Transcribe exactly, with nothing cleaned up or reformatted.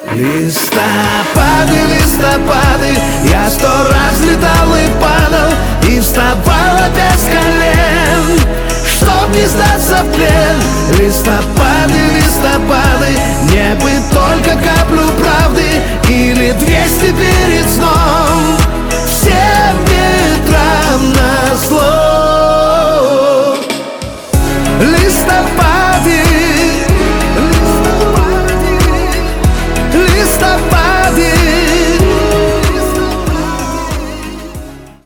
Листопады, листопады, я сто раз летал и падал, и вставал опять с колен, чтоб не сдаться в плен. Листопады, листопады, мне бы только каплю правды или двести